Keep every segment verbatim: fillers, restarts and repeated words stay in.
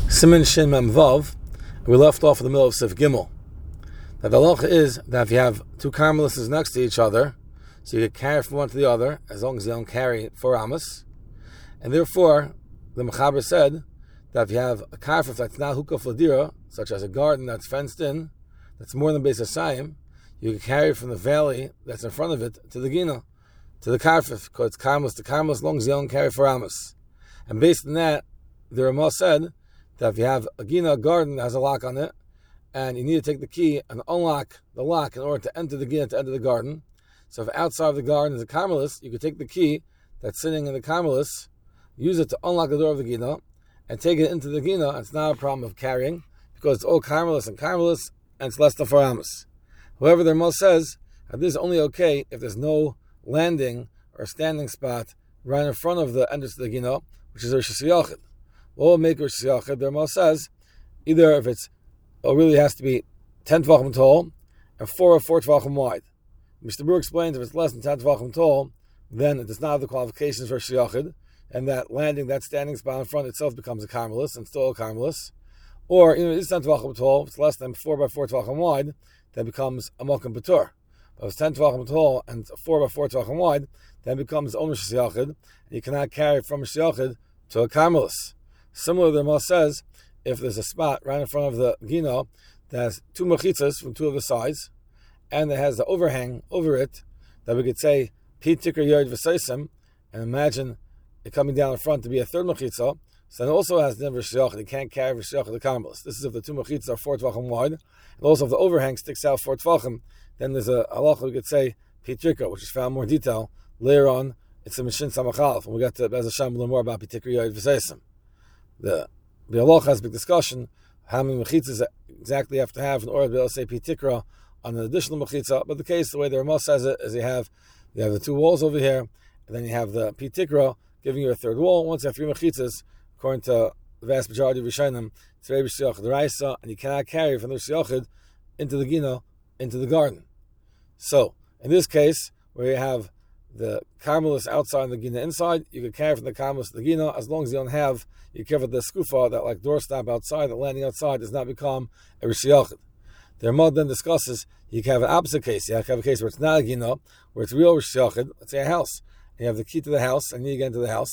Siman Shin Mem Vav. We left off in the middle of Sif Gimel. Now the halacha is that if you have two Carmelists next to each other, so you can carry from one to the other, as long as they don't carry four amos. And therefore, the Mechaber said that if you have a karfif that's not hukaf ladira, such as a garden that's fenced in, that's more than Beis Hasayim, you can carry from the valley that's in front of it to the gina, to the karfif, because it's karmelis to karmelis, as long as you don't carry four amos. And based on that, the Ramah said that if you have a gina, a garden that has a lock on it, and you need to take the key and unlock the lock in order to enter the gina, to enter the garden. So if outside of the garden is a carmelis, you could take the key that's sitting in the carmelis, use it to unlock the door of the gina, and take it into the gina. It's not a problem of carrying, because it's all carmelis and carmelis, and it's less than four amos. However, the Ramah says that this is only okay if there's no landing or standing spot right in front of the entrance to the gina, which is Rosh Hashanah. What will make Rosh Hashanah? The Ramah says either if it's it really has to be ten tvachim tall and four or four tvachim wide. Mister Brewer explains if it's less than ten tvachim tall, then it does not have the qualifications for shiyachid, and that landing, that standing spot in front itself becomes a carmelis and still a carmelis. Or even if it is ten tvachim tall, if it's less than four by four tvachim wide, that becomes a malkum patur. But if it's ten tvachim tall and four by four tvachim wide, then it becomes only shiyachid, and you cannot carry from a shiyachid to a carmelis. Similarly, the Ramah says if there's a spot right in front of the gina that has two mechitzas from two of the sides, and it has the overhang over it, that we could say pi tikra yard v'seisim, and imagine it coming down in front to be a third mechitza, so then it also has the v'shiyach. They can't carry v'shiyach the carmelis. This is if the two mechitzas are four tvachim wide, and also if the overhang sticks out four tvachim, then there's a halacha we could say pi tikra, which is found more detail later on. It's a Mishin Samachalf, and we got to Bez Hashem learn more about pi tikra yard v'seisim. The The halacha has a big discussion how many mechitzas exactly you have to have in order to be able to say pi tikra on an additional mechitza. But the case, the way the Ramah says it, is you have you have the two walls over here, and then you have the pi tikra giving you a third wall. Once you have three mechitzas, according to the vast majority of Rishonim, it's very b'shiyachid d'oraisa, and you cannot carry from the b'shiyachid into the gina, into the garden. So in this case, where you have the carmelis outside and the gina inside, you can carry from the carmelis to the gina as long as you don't have, you carry the skufa, that like doorstop outside, the landing outside does not become a rishiyachid. The Ramah then discusses you can have an opposite case. You can have a case where it's not a gina, where it's real rishiyachid, let's say a house. And you have the key to the house and you need to get into the house.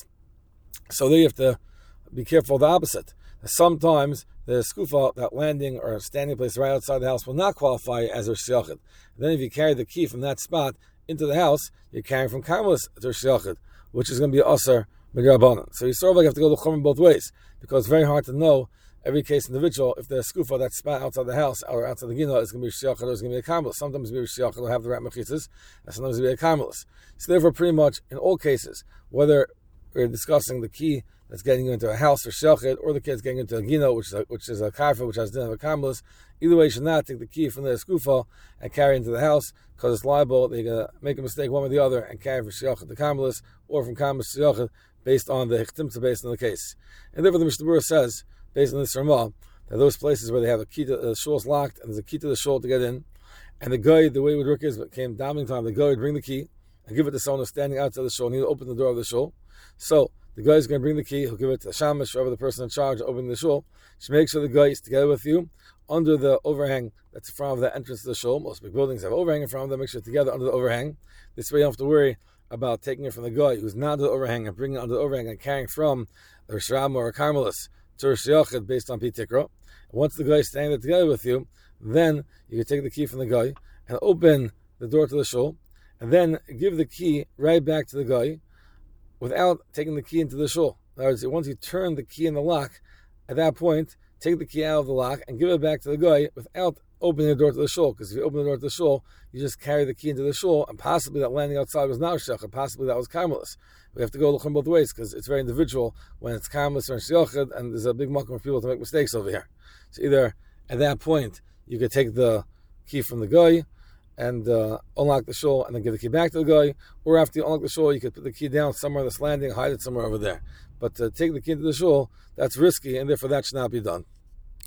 So there you have to be careful of the opposite. Sometimes the skufa, that landing or standing place right outside the house, will not qualify as a rishiyachid. Then if you carry the key from that spot into the house, you're carrying from carmelis to shiyachid, which is going to be asar midrabanan. So you sort of like have to go to chumim both ways, because it's very hard to know every case individual if the skufa, that spot outside the house or outside the gina, is going to be shiyachid or is going to be a carmelis. Sometimes it'll be shiyachid, will have the right mechitzas, and sometimes it'll be a carmelis. So therefore, pretty much in all cases, whether we're discussing the key that's getting you into a house or shiyachid, or the key that's getting into a gina, which is a, which is a karfa, which has din of a carmelis, either way, you should not take the key from the skufa and carry into the house, because it's liable they're going to make a mistake one or the other and carry from shiyachid to carmelis, or from carmelis to shiyachid, based on the hichtimta, based on the case. And therefore the Mishnah Berurah says, based on this Ramah, that those places where they have a key to the shul is locked, and there's a key to the shul to get in, and the guy, the way it would work is, it came davening time, the guy would bring the key and give it to someone who's standing outside the shul, and he'd open the door of the shul. So the guy is going to bring the key, he'll give it to the shamash, whoever the person in charge of opening the shul. Should make sure the guy is together with you under the overhang that's in front of the entrance to the shul. Most big buildings have overhang in front of them. Make sure together under the overhang. This way you don't have to worry about taking it from the guy who's not under the overhang and bringing it under the overhang and carrying from a Rosh Hashanah or a carmelis to Rosh Hashanah based on pi tikra. Once the guy is standing there together with you, then you can take the key from the guy and open the door to the shul, and then give the key right back to the guy without taking the key into the shul. In other words, once you turn the key in the lock, at that point, take the key out of the lock and give it back to the guy without opening the door to the shul. Because if you open the door to the shul, you just carry the key into the shul, and possibly that landing outside was not shiyachid, possibly that was carmelis. We have to go looking both ways, because it's very individual when it's carmelis or shiyachid, and there's a big market for people to make mistakes over here. So either at that point, you could take the key from the guy and uh, unlock the shul and then give the key back to the guy, or after you unlock the shul, you could put the key down somewhere on this landing, hide it somewhere over there. But to take the key into the shul, that's risky, and therefore that should not be done.